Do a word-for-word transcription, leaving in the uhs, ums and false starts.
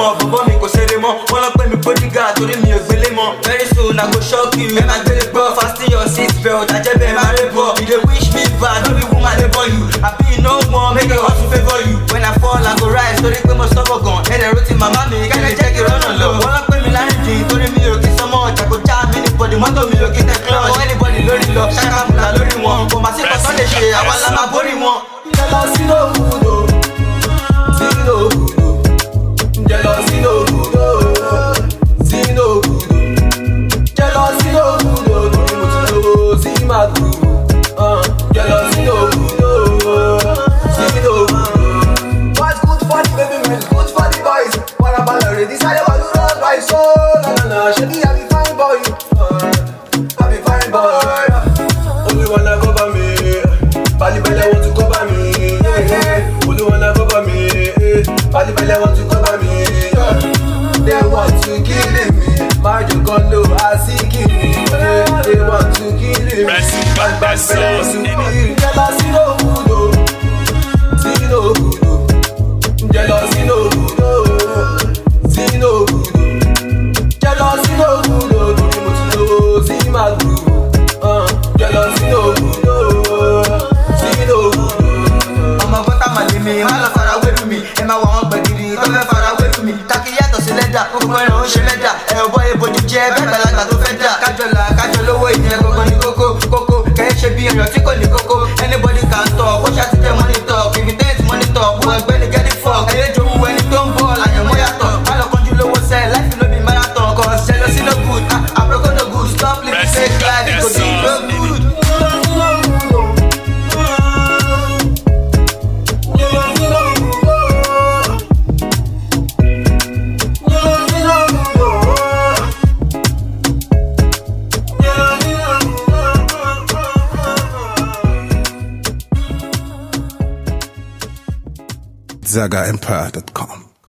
mọ́, bọ̀bọ̀ mi kò ṣeré mọ́. Wọ́n lọ pé mi bodyguard torí mi ò gbélé mọ́. Very soon I go shock you, ẹ máa gbélé gbọ́. Fasten your seat belt, àjẹbẹ́ máa rẹ̀ bọ̀. You dey wish me bad, no be woman dey born you. I be no more, make a hustle favour you. When I fall I go rise, torí pé mo sọ́bọ̀ gan. Ẹ̀dẹ̀ ro ti màmá mi, kẹ́lẹ́ jẹ́ kí rọ́nà lọ. Wọ́n lọ pé mi lárí jìn, torí mi ò kí sọmọ ọjà kò já mi anybody. Mọ́tò mi ò kí tẹ clutch. Kọ́ anybody lórí lọ, ṣàkàmùlà lórí wọn. Kò má sí kọ́tọ́ lè ṣe, àwa la máa borí wọn. Jealousy no good oh, see no good oh. Jealousy no good oh, see no good oh. Jealousy no good oh, torí mo ti lówó sí máa dùn. Jealousy no good oh, see no good oh. What's good for the baby men, good for the boys. What about the ladies? I never do not buy so. Na na na, shebi I be fine boy, I be fine boy. Only wanna cover me, Bali Bali want to cover me. Only wanna cover me, Bali Bali want to cover me. They want to kill me, Mario Kondo, I see kill me. They want to kill me, Bali Bali want to kill me. Jealousy no good oh, see no good oh. Jealousy no good oh, see no good oh. Jealousy no good oh, torí mo ti lówó sí máa dùn. Jealousy no good oh, see no good oh. Ọmọ bọ́tà màlẹ́ mi, má lọ fara wé fún mi. Ẹ máa wọ àwọn gbẹ̀gìrì tó fẹ́ fara wé fún mi. Taki yàtọ̀ sí lẹ́dà, gbogbo ẹran ó ṣe mẹ́dà. Ẹ̀rọ bọ́ ebojú jẹ́ bẹ́ẹ̀ gbàlagbà tó fẹ́ dà. Kájọlá kájọ lówó ìyẹn gbogbo ní kókó kókó. Kẹ́ ẹ́ ṣe bí èèyàn tí kò ní kókó. Anybody can talk, ó ṣàtijọ́ money talk. If you dance money talk, bó ẹgbẹ́ ni get it fuck. Ẹyẹ jòwú ẹni tó ń bọ̀ àyànmọ́ yàtọ̀. Má lọ kánjú lówó sẹ́, life no be marathon. Cause jealousy no good, ah àbúrò no good. Stop living fake life, it go do no good. Zaga Empire dot com